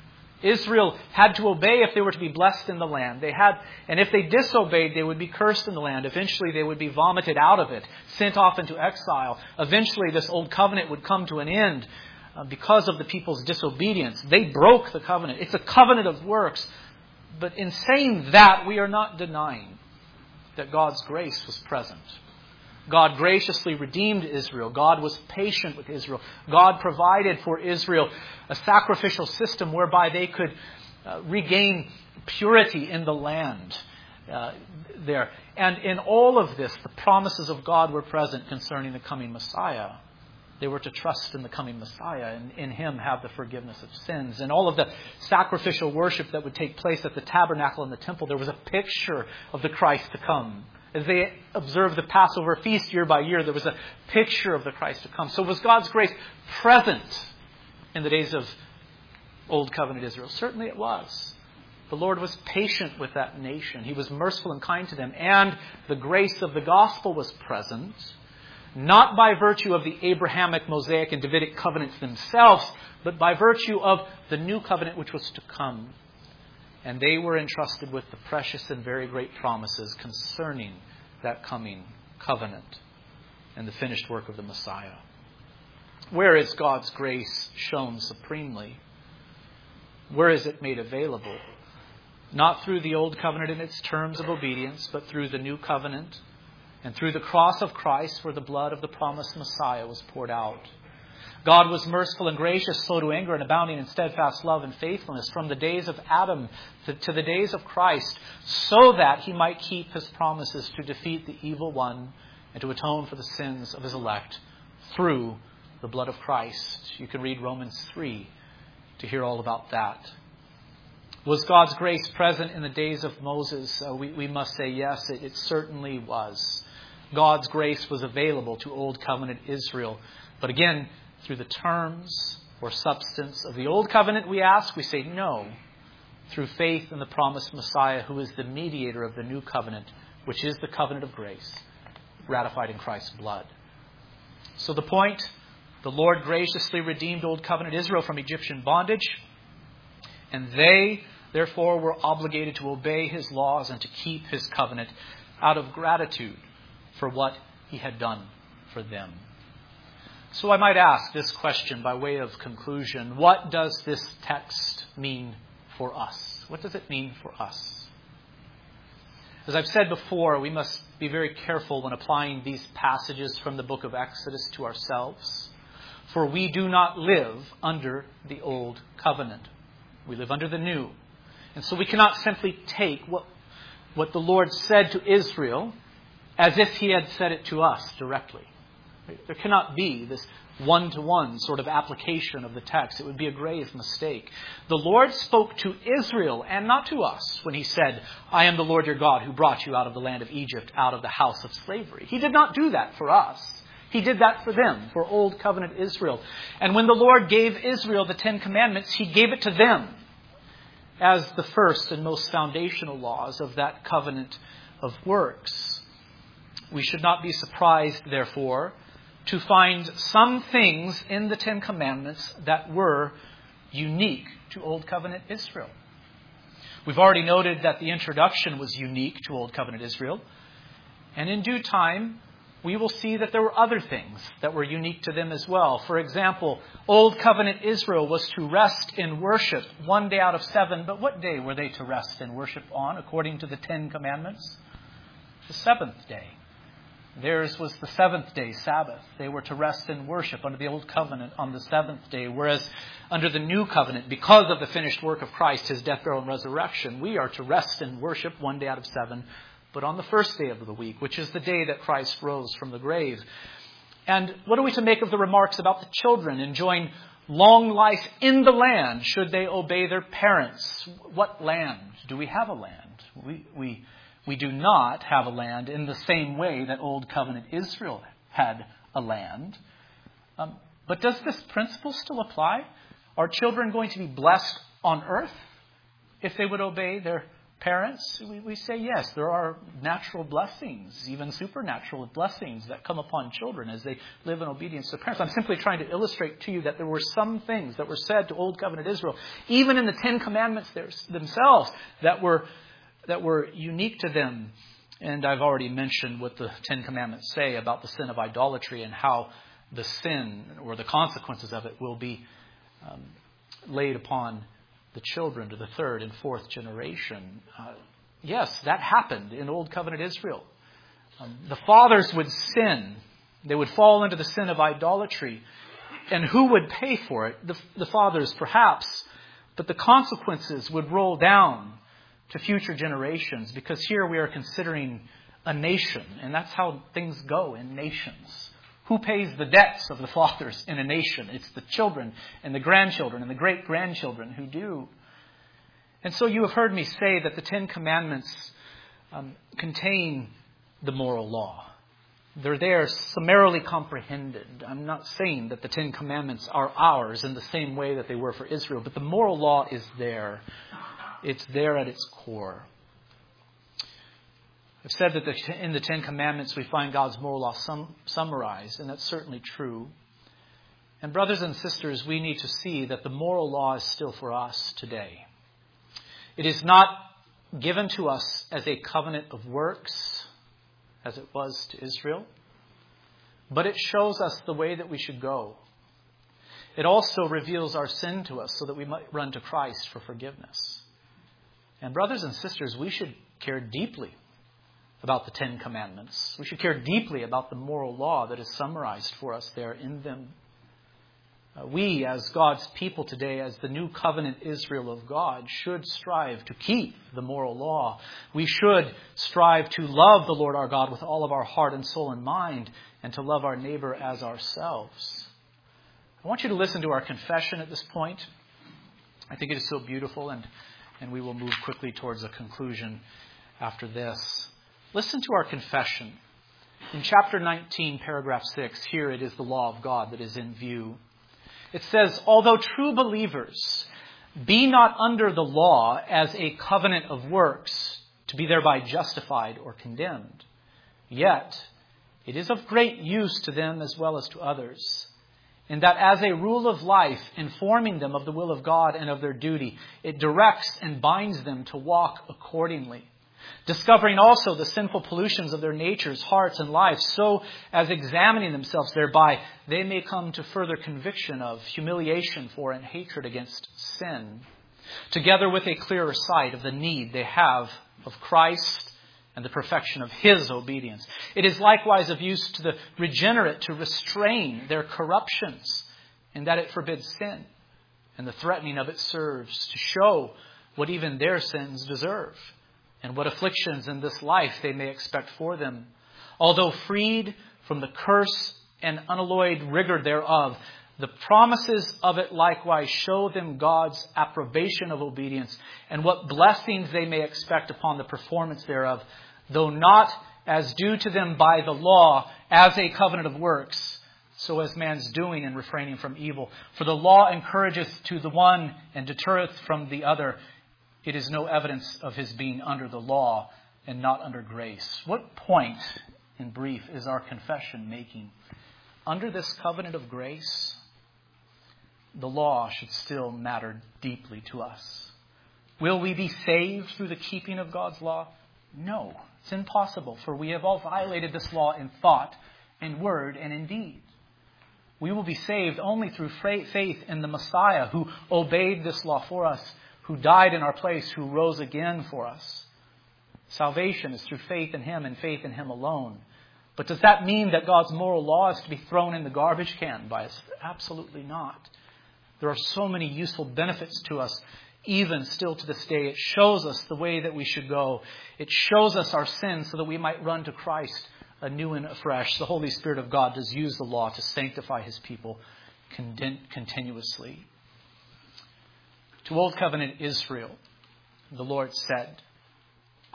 S1: Israel had to obey if they were to be blessed in the land. They had, and if they disobeyed, they would be cursed in the land. Eventually, they would be vomited out of it, sent off into exile. Eventually, this old covenant would come to an end uh, because of the people's disobedience. They broke the covenant. It's a covenant of works. But in saying that, we are not denying that God's grace was present. God graciously redeemed Israel. God was patient with Israel. God provided for Israel a sacrificial system whereby they could uh, regain purity in the land uh, there. And in all of this, the promises of God were present concerning the coming Messiah. They were to trust in the coming Messiah and in Him have the forgiveness of sins. And all of the sacrificial worship that would take place at the tabernacle and the temple, there was a picture of the Christ to come. As they observed the Passover feast year by year, there was a picture of the Christ to come. So was God's grace present in the days of Old Covenant Israel? Certainly it was. The Lord was patient with that nation. He was merciful and kind to them. And the grace of the gospel was present, not by virtue of the Abrahamic, Mosaic, and Davidic covenants themselves, but by virtue of the new covenant which was to come. And they were entrusted with the precious and very great promises concerning that coming covenant and the finished work of the Messiah. Where is God's grace shown supremely? Where is it made available? Not through the old covenant in its terms of obedience, but through the new covenant and through the cross of Christ, where the blood of the promised Messiah was poured out. God was merciful and gracious, slow to anger, and abounding in steadfast love and faithfulness from the days of Adam to, to the days of Christ, so that He might keep His promises to defeat the evil one and to atone for the sins of His elect through the blood of Christ. You can read Romans three to hear all about that. Was God's grace present in the days of Moses? Uh, we, we must say yes, it, it certainly was. God's grace was available to Old Covenant Israel. But again, through the terms or substance of the Old Covenant, we ask, we say no. Through faith in the promised Messiah, who is the mediator of the new covenant, which is the covenant of grace, ratified in Christ's blood. So the point, the Lord graciously redeemed Old Covenant Israel from Egyptian bondage, and they, therefore, were obligated to obey His laws and to keep His covenant out of gratitude for what He had done for them. So I might ask this question by way of conclusion. What does this text mean for us? What does it mean for us? As I've said before, we must be very careful when applying these passages from the book of Exodus to ourselves. For we do not live under the old covenant. We live under the new. And so we cannot simply take what, what the Lord said to Israel as if He had said it to us directly. There cannot be this one-to-one sort of application of the text. It would be a grave mistake. The Lord spoke to Israel and not to us when He said, I am the Lord your God who brought you out of the land of Egypt, out of the house of slavery. He did not do that for us. He did that for them, for Old Covenant Israel. And when the Lord gave Israel the Ten Commandments, He gave it to them as the first and most foundational laws of that covenant of works. We should not be surprised, therefore, to find some things in the Ten Commandments that were unique to Old Covenant Israel. We've already noted that the introduction was unique to Old Covenant Israel. And in due time, we will see that there were other things that were unique to them as well. For example, Old Covenant Israel was to rest in worship one day out of seven. But what day were they to rest in worship on, according to the Ten Commandments? The seventh day. Theirs was the seventh day Sabbath. They were to rest and worship under the Old Covenant on the seventh day. Whereas under the New Covenant, because of the finished work of Christ, His death, burial, and resurrection, we are to rest and worship one day out of seven, but on the first day of the week, which is the day that Christ rose from the grave. And what are we to make of the remarks about the children enjoying long life in the land should they obey their parents? What land? Do we have a land? We, we,
S2: We do not have a land in the same way that Old Covenant Israel had a land. Um, but does this principle still apply? Are children going to be blessed on earth if they would obey their parents? We, we say yes. There are natural blessings, even supernatural blessings that come upon children as they live in obedience to parents. I'm simply trying to illustrate to you that there were some things that were said to Old Covenant Israel, even in the Ten Commandments themselves, that were that were unique to them. And I've already mentioned what the Ten Commandments say about the sin of idolatry and how the sin or the consequences of it will be um, laid upon the children to the third and fourth generation. Uh, yes, that happened in Old Covenant Israel. Um, the fathers would sin. They would fall into the sin of idolatry. And who would pay for it? The, the fathers, perhaps. But the consequences would roll down to future generations, because here we are considering a nation, and that's how things go in nations. Who pays the debts of the fathers in a nation? It's the children and the grandchildren and the great-grandchildren who do. And so you have heard me say that the Ten Commandments um, contain the moral law. They're there summarily comprehended. I'm not saying that the Ten Commandments are ours in the same way that they were for Israel, but the moral law is there. It's there at its core. I've said that the, in the Ten Commandments we find God's moral law sum, summarized, and that's certainly true. And brothers and sisters, we need to see that the moral law is still for us today. It is not given to us as a covenant of works, as it was to Israel, but it shows us the way that we should go. It also reveals our sin to us so that we might run to Christ for forgiveness. And brothers and sisters, we should care deeply about the Ten Commandments. We should care deeply about the moral law that is summarized for us there in them. Uh, we, as God's people today, as the new covenant Israel of God, should strive to keep the moral law. We should strive to love the Lord our God with all of our heart and soul and mind, and to love our neighbor as ourselves. I want you to listen to our confession at this point. I think it is so beautiful, and And we will move quickly towards a conclusion after this. Listen to our confession. In chapter nineteen, paragraph six, here it is the law of God that is in view. It says, although true believers be not under the law as a covenant of works to be thereby justified or condemned, yet it is of great use to them as well as to others, in that as a rule of life, informing them of the will of God and of their duty, it directs and binds them to walk accordingly, discovering also the sinful pollutions of their natures, hearts, and lives, so as examining themselves thereby, they may come to further conviction of, humiliation for, and hatred against sin, together with a clearer sight of the need they have of Christ and the perfection of His obedience. It is likewise of use to the regenerate to restrain their corruptions, in that it forbids sin, and the threatening of it serves to show what even their sins deserve, and what afflictions in this life they may expect for them. Although freed from the curse and unalloyed rigor thereof, the promises of it likewise show them God's approbation of obedience, and what blessings they may expect upon the performance thereof, though not as due to them by the law as a covenant of works, so as man's doing and refraining from evil. For the law encourageth to the one and deterreth from the other. It is no evidence of his being under the law and not under grace. What point, in brief, is our confession making? Under this covenant of grace, the law should still matter deeply to us. Will we be saved through the keeping of God's law? No, it's impossible, for we have all violated this law in thought, in word, and in deed. We will be saved only through faith in the Messiah, who obeyed this law for us, who died in our place, who rose again for us. Salvation is through faith in Him and faith in Him alone. But does that mean that God's moral law is to be thrown in the garbage can by us? Absolutely not. There are so many useful benefits to us, even still to this day. It shows us the way that we should go. It shows us our sins so that we might run to Christ anew and afresh. The Holy Spirit of God does use the law to sanctify His people continuously. To Old Covenant Israel, the Lord said,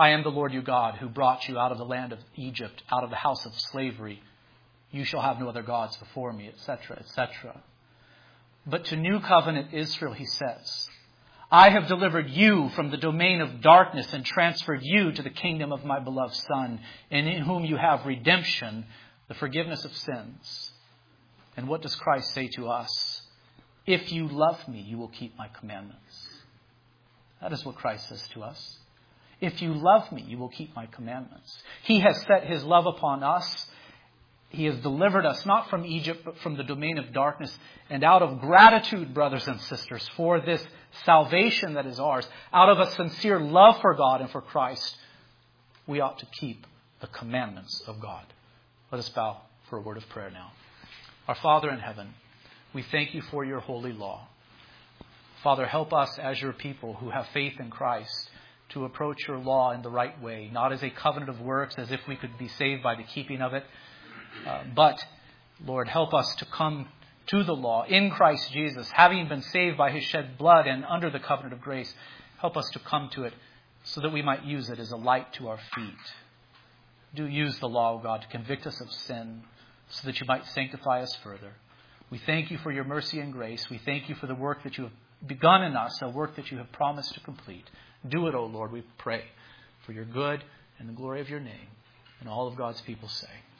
S2: I am the Lord your God who brought you out of the land of Egypt, out of the house of slavery. You shall have no other gods before me, et cetera, et cetera. But to New Covenant Israel, he says, I have delivered you from the domain of darkness and transferred you to the kingdom of my beloved Son, in whom you have redemption, the forgiveness of sins. And what does Christ say to us? If you love me, you will keep my commandments. That is what Christ says to us. If you love me, you will keep my commandments. He has set his love upon us. He has delivered us not from Egypt, but from the domain of darkness. And out of gratitude, brothers and sisters, for this salvation that is ours, out of a sincere love for God and for Christ, we ought to keep the commandments of God. Let us bow for a word of prayer now. Our Father in heaven, we thank you for your holy law. Father, help us as your people who have faith in Christ to approach your law in the right way, not as a covenant of works, as if we could be saved by the keeping of it, uh, but, Lord, help us to come to the law in Christ Jesus, having been saved by his shed blood and under the covenant of grace. Help us to come to it so that we might use it as a light to our feet. Do use the law, O God, to convict us of sin so that you might sanctify us further. We thank you for your mercy and grace. We thank you for the work that you have begun in us, a work that you have promised to complete. Do it, O Lord, we pray, for your good and the glory of your name. And all of God's people say,